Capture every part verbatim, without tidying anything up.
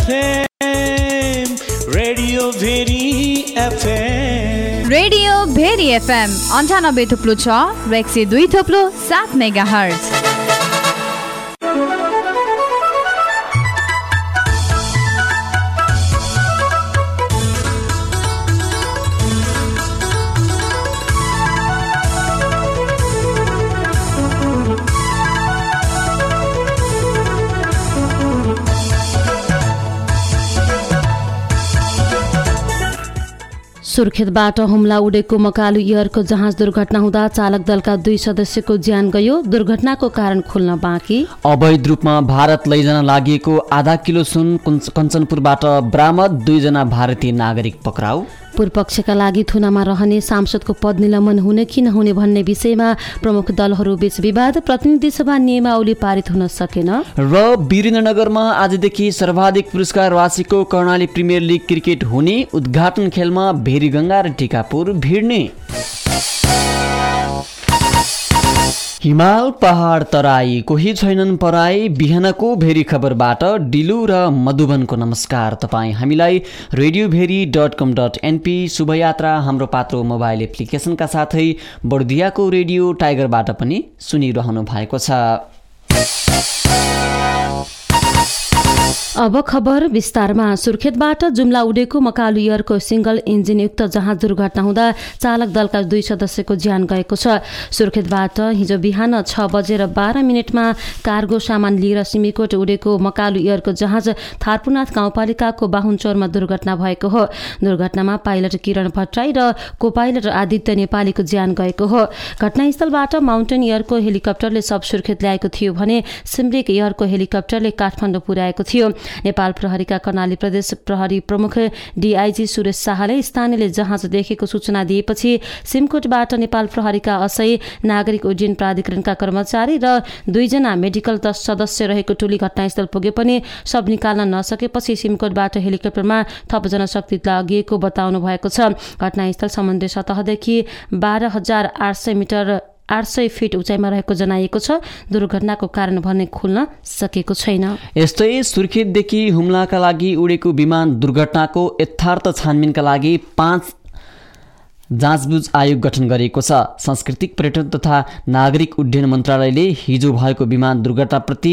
FM radio Bheri FM radio Bheri FM अन्ठानब्बे थुप्लो छ र एक सय दुई थुप्लो सात मेगा हर्ज। सुर्खेतबाट हुम्ला उडेको मकालु एयरको जहाज दुर्घटना हुँदा चालक दलका दुई सदस्यको ज्यान गयो। दुर्घटनाको कारण खुल्न बाँकी। अवैध रूपमा भारत लैजान लागि आधा किलो सुन कञ्चनपुरबाट बरामद। दुईजना भारतीय नागरिक पक्राउ। पूर्व पक्षका लागि थुनामा रहने सांसदको पद निलम्बन हुने कि नहुने भन्ने विषयमा प्रमुख दलहरू बीच विवाद। प्रतिनिधि सभा नियमावली पारित हुन सकेन। र वीरेन्द्रनगरमा आजदेखि सर्वाधिक पुरस्कार राशिको कर्णाली प्रिमियर लिग क्रिकेट हुने। उद्घाटन खेलमा भेरीगङ्गा र टिकापुर भिड्ने। हिमाल पहाड तराई कोही छैनन् पराई। बिहानको भेरी खबरबाट डिलु र मधुबनको नमस्कार। तपाईँ हामीलाई radio Bheri dot com dot NP शुभयात्रा हाम्रो पात्रो मोबाइल एप्लिकेसनका साथै बर्दियाको रेडियो टाइगरबाट पनि सुनिरहनु भएको छ। अब खबर विस्तारमा। सुर्खेतबाट जुम्ला उडेको मकालु एयरको सिंगल इन्जिनयुक्त जहाज दुर्घटना हुँदा चालक दलका दुई सदस्यको ज्यान गएको छ। सुर्खेतबाट हिजो बिहान छ बजेर बाह्र मिनटमा कार्गो सामान लिएर सिमीकोट उडेको मकालु एयरको जहाज थारपुनाथ गाउँपालिकाको बाहुनचौरमा दुर्घटना भएको हो। दुर्घटनामा पाइलट किरण भट्टराई र को पाइलट आदित्य नेपालीको ज्यान गएको हो। घटनास्थलबाट माउन्टेन एयरको हेलिकप्टरले सब सुर्खेत ल्याएको थियो भने सिमरिक एयरको हेलिकप्टरले काठमाडौँ पुर्याएको थियो। नेपाल प्रहरीका कर्णाली प्रदेश प्रहरी प्रमुख डीआईजी सुरेश शाहले स्थानीयले जहाज देखेको सूचना दिएपछि सिमकोटबाट नेपाल प्रहरीका असै नागरिक उड्डयन प्राधिकरणका कर्मचारी र दुईजना मेडिकल दस सदस्य रहेको टोली घटनास्थल पुगे पनि सब निकाल्न नसकेपछि सिमकोटबाट हेलिकप्टरमा थप जनशक्ति लगिएको बताउनु भएको छ। घटनास्थल समुद्री सतहदेखि बाह्र हजार आठ सय मिटर आठ सय फिट उचाइमा रहेको जनाइएको छ। दुर्घटनाको कारण भन्ने खुल्न सकेको छैन। यस्तै सुर्खेतदेखि हुम्लाका लागि उडेको विमान दुर्घटनाको यथार्थ छानबिनका लागि पाँच जाँचबुझ आयोग गठन गरिएको छ। सांस्कृतिक पर्यटन तथा नागरिक उड्डयन मन्त्रालयले हिजो भएको विमान दुर्घटनाप्रति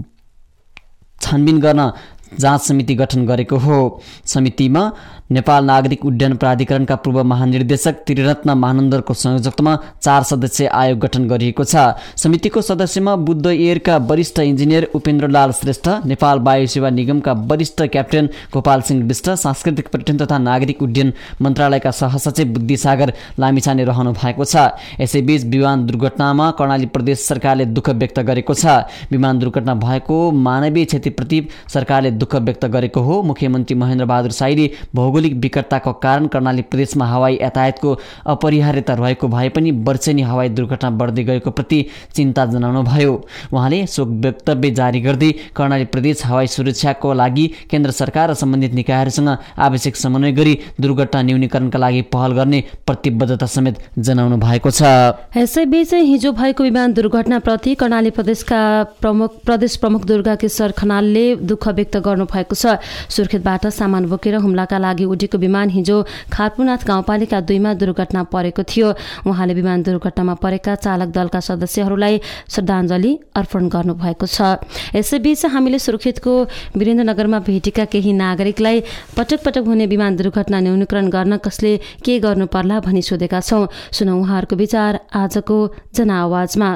छानबिन गर्न जाँच समिति गठन गरेको हो। समितिमा नेपाल नागरिक उड्डयन प्राधिकरणका पूर्व महानिर्देशक त्रिरत्न महानन्दरको संयोजकत्वमा चार सदस्यीय आयोग गठन गरिएको छ। समितिको सदस्यमा बुद्ध एयरका वरिष्ठ इन्जिनियर उपेन्द्रलाल श्रेष्ठ, नेपाल वायु सेवा निगमका वरिष्ठ क्याप्टेन गोपाल सिंह विष्ट, सांस्कृतिक पर्यटन तथा नागरिक उड्डयन मन्त्रालयका सहसचिव बुद्धिसागर लामिछाने रहनु भएको छ। यसैबीच विमान दुर्घटनामा कर्णाली प्रदेश सरकारले दुःख व्यक्त गरेको छ। विमान दुर्घटना भएको मानवीय क्षतिप्रति सरकारले दुःख व्यक्त गरेको हो। मुख्यमन्त्री महेन्द्र बहादुर शाहीले भौगोलिक विकटताको कारण कर्णाली प्रदेशमा हवाई यातायातको अपरिहार्यता रहेको भए पनि वर्षेनी हवाई दुर्घटना बढ्दै गएको प्रति चिन्ता जनाउनु भयो। उहाँले शोक वक्तव्य जारी गर्दै कर्णाली प्रदेश हवाई सुरक्षाको लागि केन्द्र सरकार र सम्बन्धित निकायहरूसँग आवश्यक समन्वय गरी दुर्घटना न्यूनीकरणका लागि पहल गर्ने प्रतिबद्धता समेत जनाउनु भएको छ। यसैबीच हिजो भएको विमान दुर्घटनाप्रति कर्णाली प्रदेशका प्रमुख प्रदेश प्रमुख दुर्गा किशोर खनालले दुःख व्यक्त गर्नु भएको छ। सुर्खेतबाट सामान बोकेर हुम्लाका लागि उडेको विमान हिजो खारपुनाथ गाउँपालिका दुईमा दुर्घटना परेको थियो। उहाँले विमान दुर्घटनामा परेका चालक दलका सदस्यहरूलाई श्रद्धाञ्जली अर्पण गर्नुभएको छ। यसैबीच हामीले सुर्खेतको वीरेन्द्रनगरमा भेटेका केही नागरिकलाई पटक पटक हुने विमान दुर्घटना न्यूनीकरण गर्न कसले के गर्नु पर्ला भनी सोधेका छौं। सुनौ उहाँहरूको विचार आजको जनआवाजमा।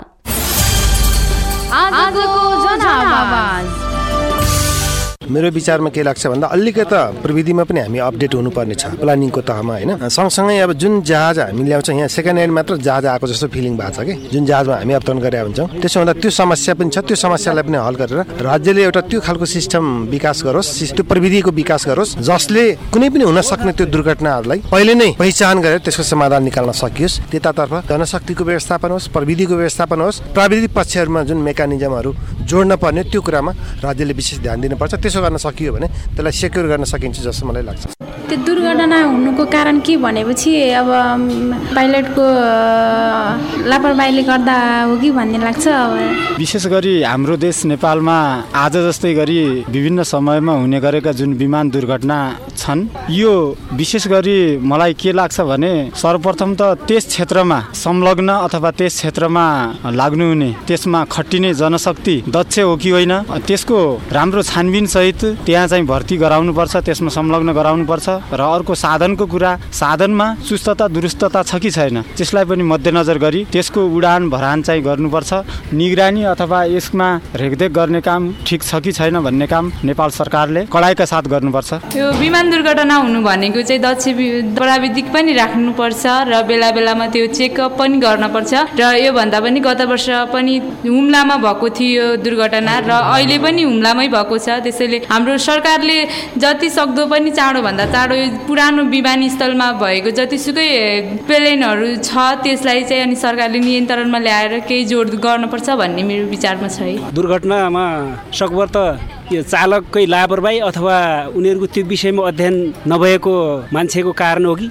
आजको जनआवाज मेरो विचारमा के लाग्छ भन्दा अलिकता प्रविधिमा पनि हामी अपडेट हुनुपर्ने छ प्लानिङको तहमा हैन। सँगसँगै अब जुन जहाज हामी ल्याउँछौँ यहाँ सेकेन्ड ह्यान्ड मात्र जहाज आएको जस्तो फिलिङ भएको छ कि जुन जहाजमा हामी अवतरण गरेका हुन्छौँ। त्यसो हुँदा त्यो समस्या पनि छ। त्यो समस्यालाई पनि हल गरेर राज्यले एउटा त्यो खालको सिस्टम विकास गरोस्, त्यो प्रविधिको विकास गरोस् जसले कुनै पनि हुन सक्ने त्यो दुर्घटनाहरूलाई पहिले नै पहिचान गरेर त्यसको समाधान निकाल्न सकियोस्। त्यतातर्फ जनशक्तिको व्यवस्थापन होस्, प्रविधिको व्यवस्थापन होस्, प्राविधिक पक्षहरूमा जुन मेकानिजमहरू जोड्न पर्ने त्यो कुरामा राज्यले विशेष ध्यान दिनुपर्छ। त्यसो गर्न सकियो भने त्यसलाई सेक्युर गर्न सकिन्छ जस्तो मलाई लाग्छ। त्यो दुर्घटना हुनुको कारण के भनेपछि अब पाइलटको लापरवाहीले गर्दा हो कि भन्ने लाग्छ। विशेष गरी हाम्रो देश नेपालमा आज जस्तै गरी विभिन्न समयमा हुने गरेका जुन विमान दुर्घटना छन्, यो विशेष गरी मलाई के लाग्छ भने सर्वप्रथम त त्यस क्षेत्रमा संलग्न अथवा त्यस क्षेत्रमा लाग्नुहुने, त्यसमा खटिने जनशक्ति दक्ष हो कि होइन, त्यसको राम्रो छानबिन सहित त्यहाँ चाहिँ भर्ती गराउनुपर्छ, त्यसमा संलग्न गराउनुपर्छ। र अर्को साधनको कुरा, साधनमा चुस्तता दुरुस्तता छ कि छैन त्यसलाई पनि मध्यनजर गरी त्यसको उडान भरान चाहिँ गर्नुपर्छ। निगरानी अथवा यसमा रेखदेख गर्ने काम ठिक छ कि छैन भन्ने काम नेपाल सरकारले कडाइका साथ गर्नुपर्छ। यो विमान दुर्घटना हुनु भनेको चाहिँ दक्ष प्राविधिक पनि राख्नुपर्छ र बेला बेलामा त्यो चेकअप पनि गर्नुपर्छ। र यो भन्दा पनि गत वर्ष पनि हुम्लामा भएको थियो दुर्घटना र अहिले पनि हुम्लामै भएको छ। त्यसैले हाम्रो सरकारले जति सक्दो पनि चाँडो भन्दा चाँडो पुरानो विमानस्थलमा भएको जतिसुकै प्लेनहरू छ त्यसलाई चाहिँ अनि सरकारले नियन्त्रणमा ल्याएर केही जोड गर्नुपर्छ भन्ने मेरो विचारमा छ। दुर्घटनामा सकभर त यो चालककै लापरवाही अथवा उनीहरूको त्यो विषयमा अध्ययन नभएको मान्छेको कारण हो कि?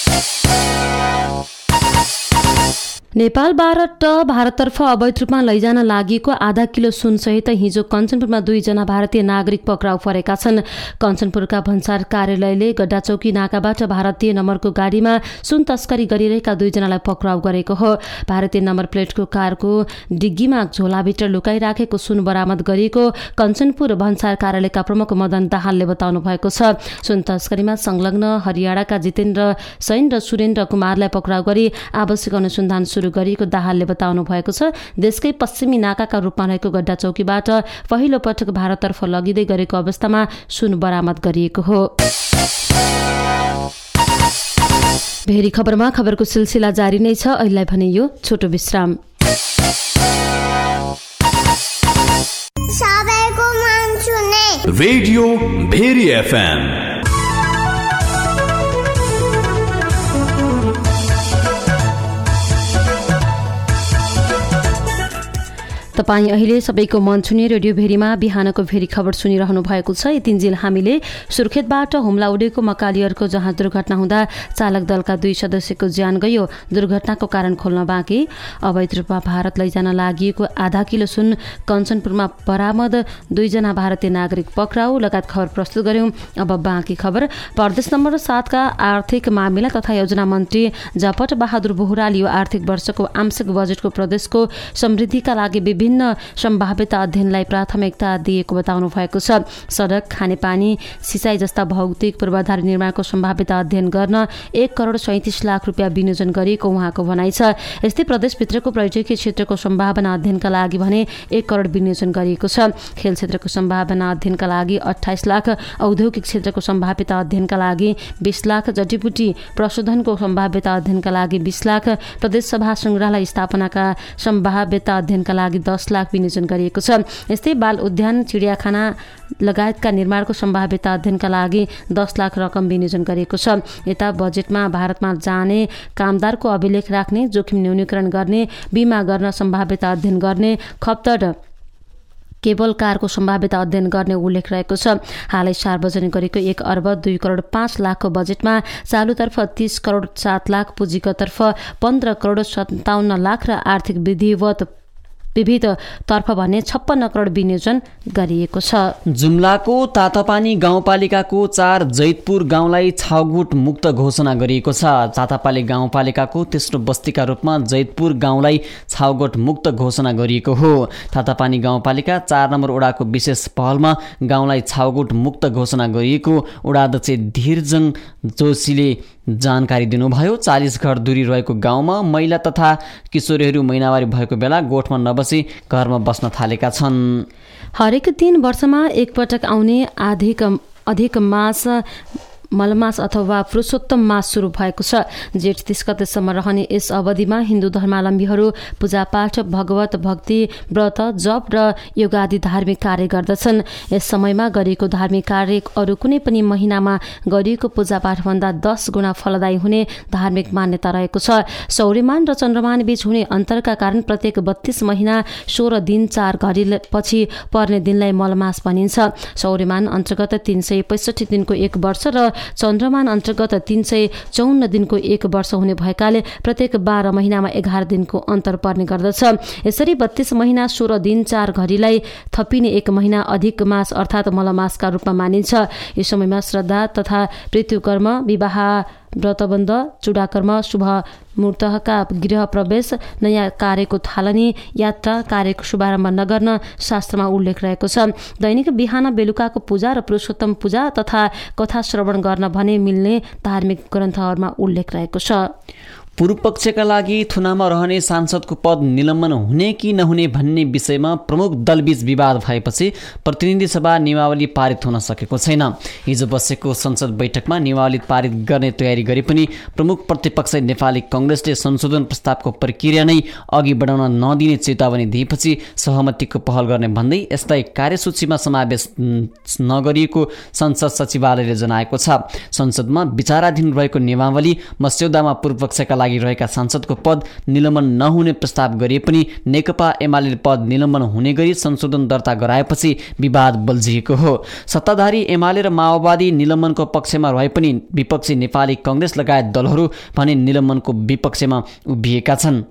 नेपालबाट भारततर्फ अवैध रूपमा लैजान लागेको आधा किलो सुनसहित हिजो कञ्चनपुरमा दुईजना भारतीय नागरिक पक्राउ परेका छन्। कञ्चनपुरका भन्सार कार्यालयले गड्डाचौकी नाकाबाट भारतीय नम्बरको गाडीमा सुन तस्करी गरिरहेका दुईजनालाई पक्राउ गरेको हो। भारतीय नम्बर प्लेटको कारको डिग्गीमा झोलाभित्र लुकाइराखेको सुन बरामद गरिएको कञ्चनपुर भन्सार कार्यालयका प्रमुख मदन दाहालले बताउनु भएको छ। सुन तस्करीमा संलग्न हरियाणाका जितेन्द्र सैन र सुरेन्द्र कुमारलाई पक्राउ गरी आवश्यक अनुसन्धान सुरु गरिएको दाहालले बताउनु भएको छ। देशकै पश्चिमी नाकाका रूपमा रहेको गड्डा चौकीबाट पहिलो पटक भारततर्फ लगिँदै गरेको अवस्थामा सुन बरामद गरिएको हो। भेरी खबरमा खबरको सिलसिला जारी नै छ। अहिलेलाई भने यो छोटो विश्राम। सबैको मन सुने रेडियो भेरी एफएम। तपाईँ अहिले सबैको मन छुने रेडियो भेरीमा बिहानको भेरी खबर सुनिरहनु भएको छ। यतिन्जेल हामीले सुर्खेतबाट हुम्ला उडेको मकालियरको जहाज दुर्घटना हुँदा चालक दलका दुई सदस्यको ज्यान गयो। दुर्घटनाको कारण खोल्न बाँकी। अवैध रूपमा भारत लैजान लागिएको आधा किलो सुन कञ्चनपुरमा बरामद, दुईजना भारतीय नागरिक पक्राउ लगायत खबर प्रस्तुत गर्यौं। अब बाँकी खबर। प्रदेश नम्बर सातका आर्थिक मामिला तथा योजना मन्त्री जपट बहादुर बोहराले यो आर्थिक वर्षको आंशिक बजेटको प्रदेशको समृद्धिका लागि विभिन्न सम्भाव्यता अध्ययनलाई प्राथमिकता दिएको बताउनु भएको छ। सडक, खानेपानी, सिँचाइ जस्ता भौतिक पूर्वाधार निर्माणको सम्भाव्यता अध्ययन गर्न एक करोड सैतिस लाख रुपियाँ विनियोजन गरिएको उहाँको भनाइ छ। यस्तै प्रदेशभित्रको पर्यटकीय क्षेत्रको सम्भावना अध्ययनका लागि भने एक करोड विनियोजन गरिएको छ। खेल क्षेत्रको सम्भावना अध्ययनका लागि अठाइस लाख, औद्योगिक क्षेत्रको सम्भाव्यता अध्ययनका लागि बीस लाख, जडीबुटी प्रशोधनको सम्भाव्यता अध्ययनका लागि बीस लाख, प्रदेशसभा सङ्ग्रहालय स्थापनाका सम्भाव्यता अध्ययनका लागि दस लाख विनियोजन गरिएको छ। यस्तै बाल उद्यान, चिडियाखाना लगायतका निर्माणको सम्भाव्यता अध्ययनका लागि दस लाख रकम विनियोजन गरिएको छ। यता बजेटमा भारतमा जाने कामदारको अभिलेख राख्ने, जोखिम न्यूनीकरण गर्ने, बिमा गर्न सम्भाव्यता अध्ययन गर्ने, खप्तर केबल कारको सम्भाव्यता अध्ययन गर्ने उल्लेख रहेको छ। हालै सार्वजनिक गरेको एक अर्ब दुई करोड पाँच लाखको बजेटमा चालुतर्फ तीस करोड सात लाख, पुँजीगततर्फ पन्ध्र करोड सन्ताउन्न लाख र आर्थिक विधिवत विविध तर्फ भने छप्पन्न करोड विनियोजन गरिएको छ। जुम्लाको तातापानी गाउँपालिकाको चार जैतपुर गाउँलाई छाउगुट मुक्त घोषणा गरिएको छ। तातापानी गाउँपालिकाको तेस्रो बस्तीका रूपमा जैतपुर गाउँलाई छाउगुट मुक्त घोषणा गरिएको हो। तातापानी गाउँपालिका चार नम्बर वडाको विशेष पहलमा गाउँलाई छाउगुट मुक्त घोषणा गरिएको वडाध्यक्ष धीरजङ जोशीले जानकारी दिनुभयो। चालिस घर दूरी रहेको गाउँमा महिला तथा किशोरीहरू महिनावारी भएको बेला गोठमा नबसी घरमा बस्न थालेका छन्। हरेक तीन वर्षमा एकपटक आउने अधिक अधिक मास मलमास अथवा पुरुषोत्तम मास सुरु भएको छ। जेठ तीस गतेसम्म रहने यस अवधिमा हिन्दू धर्मावलम्बीहरू पूजापाठ, भगवत भक्ति, व्रत, जप र योग आदि धार्मिक कार्य गर्दछन्। यस समयमा गरिएको धार्मिक कार्य अरू कुनै पनि महिनामा गरिएको पूजापाठभन्दा दस गुणा फलदायी हुने धार्मिक मान्यता रहेको छ। सौर्यमान र चन्द्रमान बीच हुने अन्तरका कारण प्रत्येक बत्तीस महिना सोह्र दिन चार घडी पछि पर्ने दिनलाई मलमास भनिन्छ। सौर्यमान अन्तर्गत तीन सय पैँसठी दिनको एक वर्ष र चन्द्रमान अन्तर्गत तीन सय चौन्न दिनको एक वर्ष हुने भएकाले प्रत्येक बाह्र महिनामा एघार दिनको अन्तर पर्ने गर्दछ। यसरी बत्तीस महिना सोह्र दिन चार घडीलाई थपिने एक महिना अधिक मास अर्थात् मलमासका रूपमा मानिन्छ। यस समयमा श्रद्धा तथा मृत्युकर्म, विवाह, व्रतबन्ध, चुडाकर्म, शुभ मुहूर्तका गृह प्रवेश, नयाँ कार्यको थालनी, यात्रा कार्यको शुभारम्भ नगर्न शास्त्रमा उल्लेख रहेको छ। दैनिक बिहान बेलुकाको पूजा र पुरुषोत्तम पूजा तथा कथा श्रवण गर्न भने मिल्ने धार्मिक ग्रन्थहरूमा उल्लेख रहेको छ। पूर्व पक्षका लागि थुनामा रहने सांसदको पद निलम्बन हुने कि नहुने भन्ने विषयमा प्रमुख दलबीच विवाद भएपछि प्रतिनिधि सभा नियमावली पारित हुन सकेको छैन। हिजो बसेको संसद बैठकमा नियमावली पारित गर्ने तयारी गरे पनि प्रमुख प्रतिपक्ष नेपाली कांग्रेसले संशोधन प्रस्तावको प्रक्रिया नै अघि बढाउन नदिने चेतावनी दिएपछि सहमतिको पहल गर्ने भन्दै यसलाई कार्यसूचीमा समावेश नगरिएको संसद सचिवालयले जनाएको छ। संसदमा विचाराधीन रहेको नियमावली मस्यौदामा पूर्व पक्षका लागि रहेका सांसदको पद निलम्बन नहुने प्रस्ताव गरिए पनि नेकपा एमाले पद निलम्बन हुने गरी संशोधन दर्ता गराएपछि विवाद बल्झिएको हो। सत्ताधारी एमाले र माओवादी निलम्बनको पक्षमा रहे पनि विपक्षी नेपाली कांग्रेस लगायत दलहरू भने निलम्बनको विपक्षमा उभिएका छन्।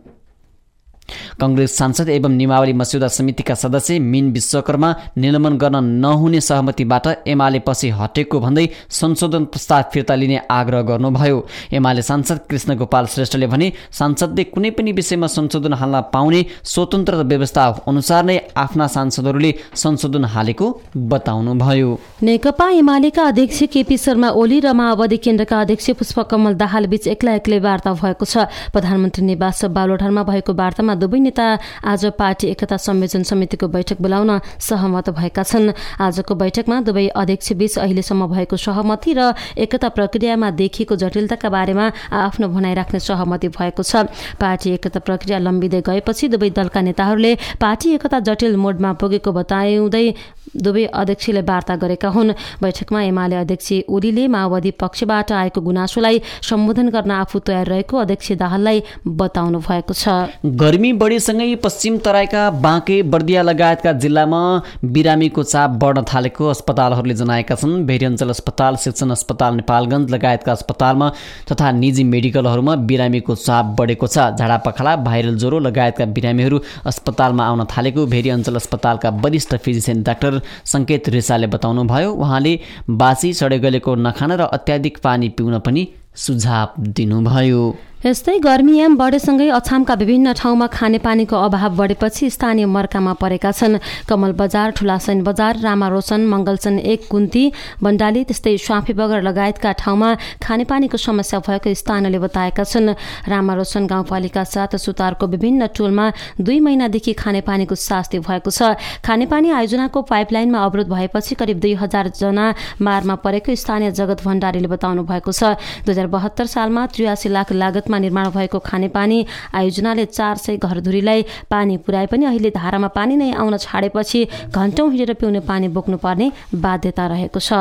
कांग्रेस सांसद एवं नियमावली मस्यौदा समितिका सदस्य मीन विश्वकर्मा निलम्बन गर्न नहुने सहमतिबाट एमाले पछि हटेको भन्दै संशोधन प्रस्ताव फिर्ता लिने आग्रह गर्नुभयो। एमाले सांसद कृष्ण गोपाल श्रेष्ठले भने सांसदले कुनै पनि विषयमा संशोधन हाल्न पाउने स्वतन्त्र व्यवस्था अनुसार नै आफ्ना सांसदहरूले संशोधन हालेको बताउनुभयो। नेकपा एमालेका अध्यक्ष केपी शर्मा ओली र माओवादी केन्द्रका अध्यक्ष पुष्पकमल दाहाल बीच एक्लै एक्लै वार्ता भएको छ। प्रधानमन्त्री निवास बालोठारमा भएको वार्तामा दुवै नेता आज पार्टी एकता संयोजन समितिको बैठक बोलाउन सहमत भएका छन्। आजको बैठकमा दुवै अध्यक्ष बीच अहिलेसम्म भएको सहमति र एकता प्रक्रियामा देखिएको जटिलताका बारेमा आफ्नो भनाइ राख्ने सहमति भएको छ। पार्टी एकता प्रक्रिया लम्बिँदै गएपछि दुवै दलका नेताहरूले पार्टी एकता जटिल मोडमा पुगेको बताउँदै दुवै अध्यक्षले वार्ता गरेका हुन्। बैठकमा एमाले अध्यक्ष ओलीले माओवादी पक्षबाट आएको गुनासोलाई सम्बोधन गर्न आफू तयार रहेको अध्यक्ष दाहाललाई बताउनु भएको छ। गर्मी बढीसँगै पश्चिम तराईका बाँके, बर्दिया लगायतका जिल्लामा बिरामीको चाप बढ्न थालेको अस्पतालहरूले जनाएका छन्। भेरी अञ्चल अस्पताल, शिक्षण अस्पताल नेपालगञ्ज लगायतका अस्पतालमा तथा निजी मेडिकलहरूमा बिरामीको चाप बढेको छ। झाडापखाला, भाइरल ज्वरो लगायतका बिरामीहरू अस्पतालमा आउन थालेको भेरी अञ्चल अस्पतालका वरिष्ठ फिजिसियन डाक्टर संकेत रेसाले बताउनुभयो। उहाँले बासी सडेगलेको नखान र अत्याधिक पानी पिउन पनि सुझाव दिनुभयो। यस्तै गर्मीयाम बढेसँगै अछामका विभिन्न ठाउँमा खानेपानीको अभाव बढेपछि स्थानीय मर्कामा परेका छन्। कमल बजार, ठुलासैन बजार, रामारोशन, मङ्गलचन एक, कुन्ती, बण्डाली त्यस्तै स्वाफी बगर लगायतका ठाउँमा खानेपानीको समस्या भएको स्थानीयले बताएका छन्। रामारोशन गाउँपालिका साथ सुतारको विभिन्न टोलमा दुई महिनादेखि खानेपानीको शास्ति भएको छ। खानेपानी आयोजनाको पाइपलाइनमा अवरोध भएपछि करिब दुई हजार जना मारमा परेको स्थानीय जगत भण्डारीले बताउनु भएको छ। दुई हजार बहत्तर सालमा त्रियासी लाख लागत निर्माण भएको खानेपानी आयोजनाले चार सय घरधुरीलाई पानी पुर्याए पनि अहिले धारामा पानी नै आउन छाडेपछि घण्टौं हिँडेर पिउने पानी बोक्नु पर्ने बाध्यता रहेको छ।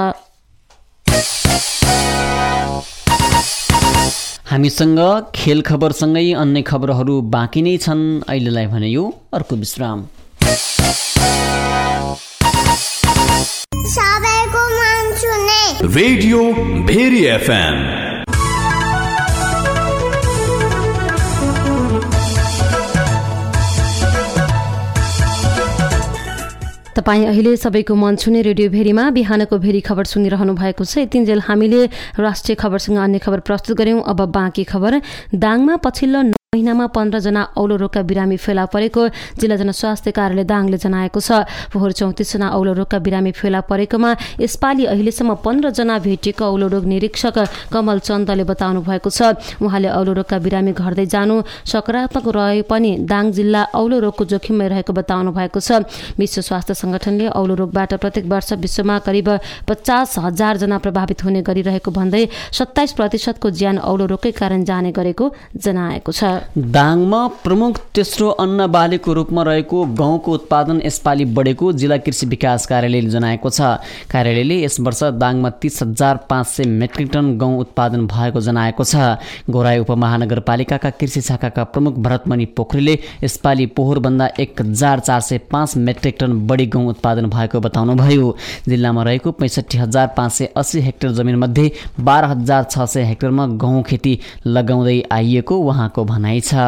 हामीसँग खेल खबरसँगै अन्य खबरहरू बाँकी नै छन्। अहिलेलाई भने यो अर्को विश्राम। सबैको मन सुने रेडियो भेरी एफएम। तपाईँ अहिले सबैको मन छुने रेडियो भेरीमा बिहानको भेरी खबर सुनिरहनु भएको छ। यतिन्जेल हामीले राष्ट्रिय खबरसँग अन्य खबर प्रस्तुत गर्यौं। अब बाँकी खबर। दाङमा पछिल्लो महिनामा पन्ध्र जना औलो रोगका बिरामी फेला परेको जिल्ला जनस्वास्थ्य कार्यालय दाङले जनाएको छ। फोहोर चौतिस जना औलो रोगका बिरामी फेला परेकोमा यसपालि अहिलेसम्म पन्ध्र जना भेटिएको औलो रोग निरीक्षक कमल चन्दले बताउनु भएको छ। उहाँले औलो रोगका बिरामी घट्दै जानु सकारात्मक रहे पनि दाङ जिल्ला औलो रोगको जोखिममै रहेको बताउनु भएको छ। विश्व स्वास्थ्य संगठनले औलो रोगबाट प्रत्येक वर्ष विश्वमा करिब पचास हजार जना प्रभावित हुने गरिरहेको भन्दै सत्ताइस प्रतिशतको ज्यान औलो रोगकै कारण जाने गरेको जनाएको छ। दाङमा प्रमुख तेस्रो अन्न बालीको रूपमा रहेको गहुँको उत्पादन यसपालि बढेको जिल्ला कृषि विकास कार्यालयले जनाएको छ। कार्यालयले यस वर्ष दाङमा तीस हजार पाँच सय मेट्रिक टन गहुँ उत्पादन भएको जनाएको छ। गोराई उपमहानगरपालिकाका कृषि शाखाका प्रमुख भरतमणि पोखरेलले यसपालि पोहोरभन्दा एक हजार चार सय पाँच मेट्रिक टन बढी गहुँ उत्पादन भएको बताउनुभयो। जिल्लामा रहेको पैँसठी हजार पाँच सय अस्सी हेक्टर जमिनमध्ये बाह्र हजार छ सय हेक्टरमा गहुँ खेती लगाउँदै आइएको उहाँको भनाइ छ।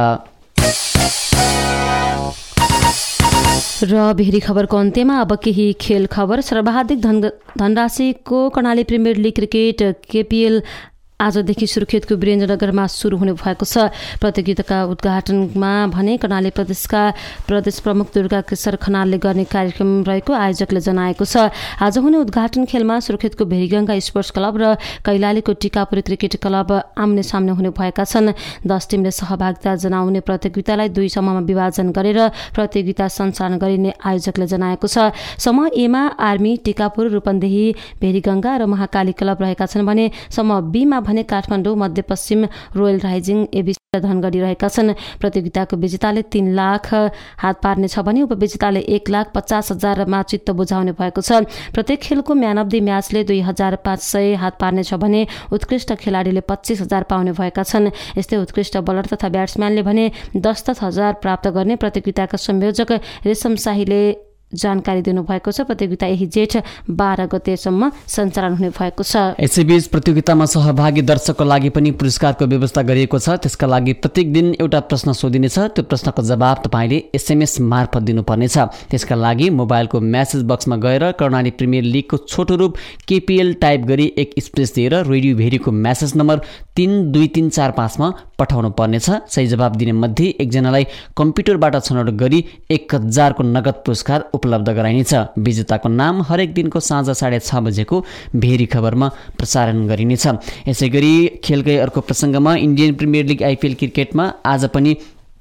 र भेरी खबरको अन्त्यमा अब केही खेल खबर। सर्वाधिक धन धनराशिको Karnali Premier League cricket KPL आजदेखि सुर्खेतको वीरेन्द्रनगरमा सुरु हुने भएको छ। प्रतियोगिताका उद्घाटनमा भने कर्णाली प्रदेशका प्रदेश प्रमुख दुर्गा किशोर खनालले गर्ने कार्यक्रम रहेको आयोजकले जनाएको छ। आज हुने उद्घाटन खेलमा सुर्खेतको भेरीगङ्गा स्पोर्ट्स क्लब र कैलालीको टिकापुर क्रिकेट क्लब आम्ने सामने हुने भएका छन्। दस टिमले सहभागिता जनाउने प्रतियोगितालाई दुई समूहमा विभाजन गरेर प्रतियोगिता सञ्चालन गरिने आयोजकले जनाएको छ। समूह एमा आर्मी, टिकापुर, रूपन्देही, भेरीगङ्गा र महाकाली क्लब रहेका छन् भने समूह बीमा भने Kathmandu, Madhyapashchim, Royal Rising, ABC र धनगढी रहेका छन्। प्रतियोगिताको विजेताले तीन लाख हात पार्नेछ भने उपविजेताले एक लाख पचास हजारमा चित्त बुझाउने भएको छ। प्रत्येक खेलको म्यान अफ द म्याचले दुई हजार पाँच सय हात पार्नेछ भने उत्कृष्ट खेलाडीले पच्चिस हजार पाउने भएका छन्। यस्तै उत्कृष्ट बलर तथा ब्याट्सम्यानले भने दस दस हजार प्राप्त गर्ने प्रतियोगिताका संयोजक रेशम शाहीले जानकारी दिनुभएको छ। प्रतियोगिता यही जेठ बाह्र गतेसम्म सञ्चालन हुने भएको छ। यसैबीच प्रतियोगितामा सहभागी दर्शकको लागि पनि पुरस्कारको व्यवस्था गरिएको छ। त्यसका लागि प्रत्येक दिन एउटा प्रश्न सोधिनेछ। त्यो प्रश्नको जवाब तपाईँले एसएमएस मार्फत दिनुपर्नेछ। त्यसका लागि मोबाइलको म्यासेज बक्समा गएर कर्णाली प्रिमियर लिगको छोटो रूप केपिएल टाइप गरी एक स्पेस दिएर रेडियो भेरीको म्यासेज नम्बर तीन दुई तीन चार पाँचमा पठाउनु पर्नेछ। सही जवाब दिने मध्ये एकजनालाई कम्प्युटरबाट छनौट गरी एक हजारको नगद पुरस्कार उपलब्ध गराइनेछ। विजेताको नाम हरेक दिनको साँझ साढे छ बजेको भेरी खबरमा प्रसारण गरिनेछ। यसै गरी खेलकै अर्को प्रसङ्गमा इन्डियन प्रिमियर लिग आइपिएल क्रिकेटमा आज पनि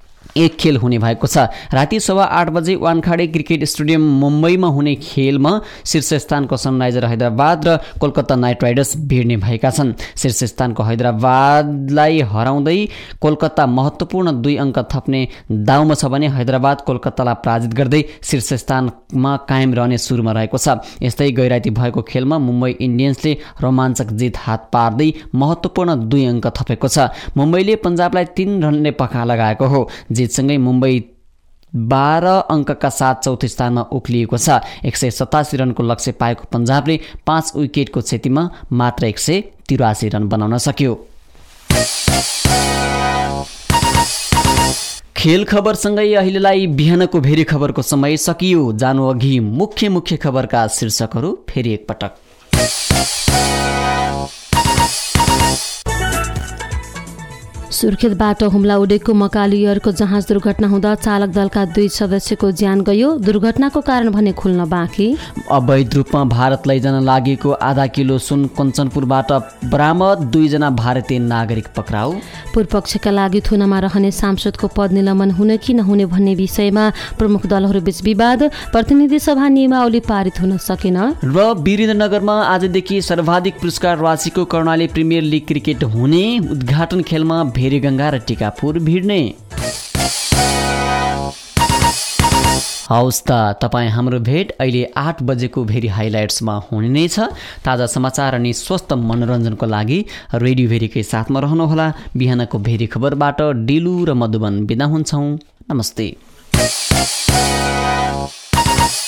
एक खेल हुने भएको छ। राति सवा आठ बजे वानखाडे क्रिकेट स्टेडियम मुम्बईमा हुने खेलमा शीर्ष स्थानको सनराइजर हैदराबाद र कोलकाता नाइट राइडर्स भिड्ने भएका छन्। शीर्ष स्थानको हैदराबादलाई हराउँदै कोलकाता महत्त्वपूर्ण दुई अङ्क थप्ने दाउमा छ भने हैदराबाद कोलकातालाई पराजित गर्दै शीर्ष स्थानमा कायम रहने सुरुमा रहेको छ। यस्तै गैराती भएको खेलमा मुम्बई इन्डियन्सले रोमाञ्चक जित हात पार्दै महत्त्वपूर्ण दुई अङ्क थपेको छ। मुम्बईले पन्जाबलाई तीन रनले पखा लगाएको हो। जितसँगै मुम्बई बाह्र अङ्कका साथ चौथो स्थानमा उक्लिएको छ। एक सय सतासी रनको लक्ष्य पाएको पन्जाबले पाँच विकेटको क्षतिमा मात्र एक सय तिरासी रन बनाउन सक्यो। खेल खबरसँगै अहिलेलाई बिहानको भेरी खबरको समय सकियो। जानु अघि मुख्य मुख्य खबरका शीर्षकहरू फेरि एकपटक। सुर्खेतबाट हुम्ला उडेको मकालुयरको जहाज दुर्घटना हुँदा चालक दलका दुई सदस्यको ज्यान गयो। दुर्घटनाको कारण भने खुल्न बाँकी। अवैध रूपमा भारत लैजान लागेको आधा किलो सुन कञ्चनपुरबाट बरामद। दुईजना भारतीय नागरिक पक्राउ। पूर्वपक्षका लागि थुनामा रहने सांसदको पद निलम्बन हुने कि नहुने भन्ने विषयमा प्रमुख दलहरूबीच विवाद। प्रतिनिधि सभा नियमावली पारित हुन सकेन। र वीरेन्द्रनगरमा आजदेखि सर्वाधिक पुरस्कार राशिको कर्णाली प्रिमियर लिग क्रिकेट हुने। उद्घाटन खेलमा भेरीगङ्गा र टिकापुर भिड्ने। हौस् त तपाईँ हाम्रो भेट अहिले आठ बजेको भेरी हाइलाइट्समा हुने नै छ। ताजा समाचार अनि स्वस्थ मनोरञ्जनको लागि रेडियो भेरीकै साथमा रहनुहोला। बिहानको भेरी खबरबाट डिलु र मधुबन बिदा हुन्छौँ। नमस्ते।